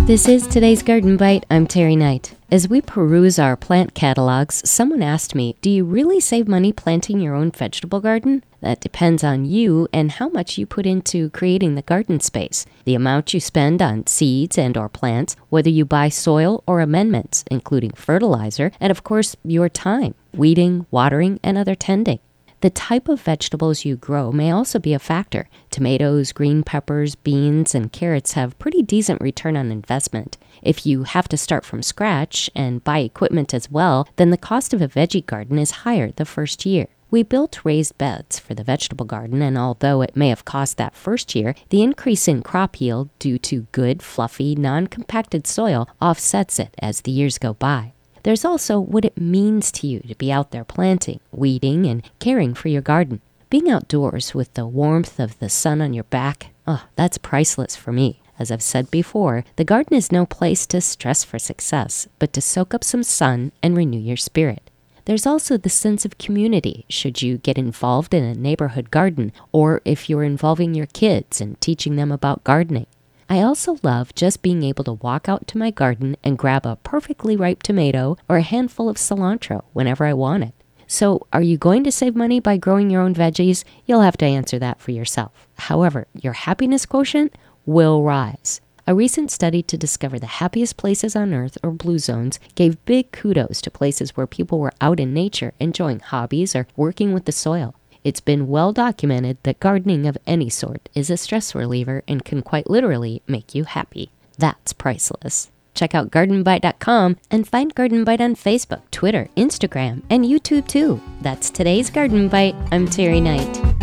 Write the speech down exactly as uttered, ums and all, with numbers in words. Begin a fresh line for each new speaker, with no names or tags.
This is today's Garden Bite. I'm Terry Knight. As we peruse our plant catalogs, someone asked me, do you really save money planting your own vegetable garden? That depends on you and how much you put into creating the garden space, the amount you spend on seeds and or plants, whether you buy soil or amendments, including fertilizer, and of course, your time, weeding, watering, and other tending. The type of vegetables you grow may also be a factor. Tomatoes, green peppers, beans, and carrots have pretty decent return on investment. If you have to start from scratch and buy equipment as well, then the cost of a veggie garden is higher the first year. We built raised beds for the vegetable garden, and although it may have cost that first year, the increase in crop yield due to good, fluffy, non-compacted soil offsets it as the years go by. There's also what it means to you to be out there planting, weeding, and caring for your garden. Being outdoors with the warmth of the sun on your back, oh, that's priceless for me. As I've said before, the garden is no place to stress for success, but to soak up some sun and renew your spirit. There's also the sense of community should you get involved in a neighborhood garden, or if you're involving your kids and teaching them about gardening. I also love just being able to walk out to my garden and grab a perfectly ripe tomato or a handful of cilantro whenever I want it. So, are you going to save money by growing your own veggies? You'll have to answer that for yourself. However, your happiness quotient will rise. A recent study to discover the happiest places on earth, or blue zones, gave big kudos to places where people were out in nature enjoying hobbies or working with the soil. It's been well documented that gardening of any sort is a stress reliever and can quite literally make you happy. That's priceless. Check out garden bite dot com and find Garden Bite on Facebook, Twitter, Instagram, and YouTube too. That's today's Garden Bite. I'm Terry Knight.